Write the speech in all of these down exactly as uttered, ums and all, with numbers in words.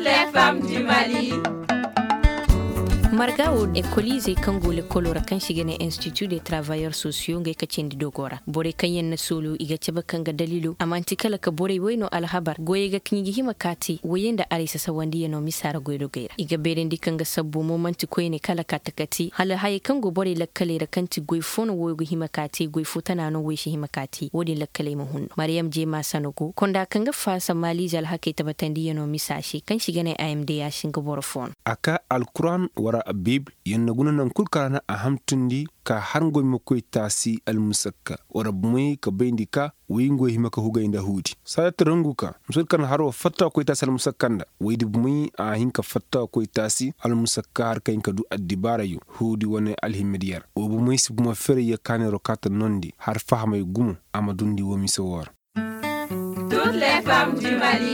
les femmes du Mali. Margawo e kolise kango le kolora kan shigene Institut des Travailleurs Sociaux ngai kacindi dogora bore kanyen na solo iga ceba kanga dalilo amanti kala ka bore wayno alhabar goye ga kinyi hima kati wayenda alisa sawandi no misara goydo gaira iga berendi kanga sabbu momenti koyne kala katakati hala hay kango bore la kale ra kanti goy fono woygo hima kati goy futana no weshi hima kati wodi la kale mo hunno Mariam je ma sanogo konda kanga fasa mali jal hake tabatandi no misashi kan shigene A M D ya shingo boro fon aka alquran wara bib yenna gunanan kulkarana ahamtundi ka harngoy makoy tasi almusakka wara bumay ka bayndika wingoy himaka huga inda hudi sayat ranguka musul kan haro fatta koy tasi almusakkanda waydi bumay a hinka fatta koy tasi almusakka har kayn kadu addibarayu hudi wone alhimediyar o bumay si buma fere ya kanero kata nondi har fahamay gumu amadundi wo misawar. Toutes les femmes du Mali.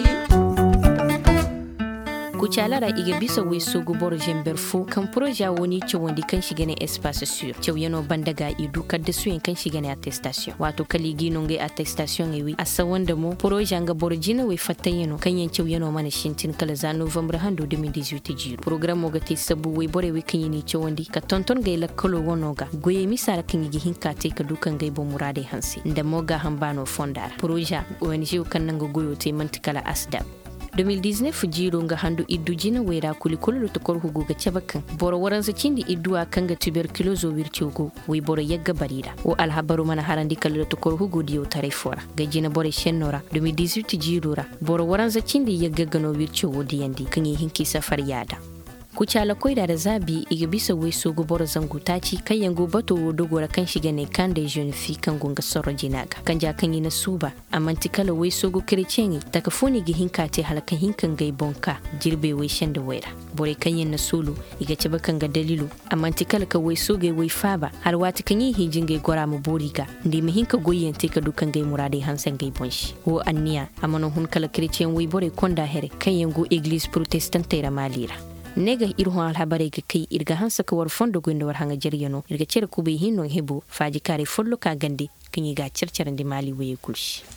Kuchalara iga bisa we sogo boro jemberfo kan projet woni chewandi kan shigene espace sûr chewyano bandaga idu kadde suyen kan shigene attestation wato kaligi nonge attestation ewi asawanda mo projet nga boro jina we fatayeno kan yen chewyano mana shintin kala za novembre hando deux mille dix-huit jiru programme gati sabu we bore we kan yini chewandi ka tonton gay la kolo wonoga goye misara kan yigi hinkate ka dukan gay bo murade hansi ndamo ga hambano fondar projet woni jiw kan nango goyo te mantikala asdab deux mille dix-neuf jiro nga handu iddu jina wera kulikolo to kor hugo ga cabakan boro waranza cindi iddu a kanga tuberculoso wirtiogo wi boro yagga barira o alhabaru mana harandi kala to kor hugo dio tarifora ga jina boro shennora deux mille dix-huit jiro ra boro waranza cindi yagga gano wirtiogo diyandi kanyi hinki safar yada kuchala koida da zabi iga bisa we sogo boro zangu taci kayango bato dogora kan shiga ne kan de jeune fille kan gonga soro jinaga kanja kan ina suba amanti kala we sogo kerechengi taka foni gi hinkate halaka hinkan gai bonka jirbe we shende wera bore kan yin sulu iga ceba kan ga dalilu amanti kala ka we soge we faba har wati kan yi hijinge gora mu boriga ndi me hinka goyente ka dukan gai murade hansan gai bonshi wo anniya amano hun kala kerechen we bore konda here kayango église protestante ra malira nega irho alhabare ga kai irga hansa ka war fondo gondo war hanga jeriyano irga cere kube hinno hebo faji kare follo ka gande kinyi ga cercerande mali waye kulshi.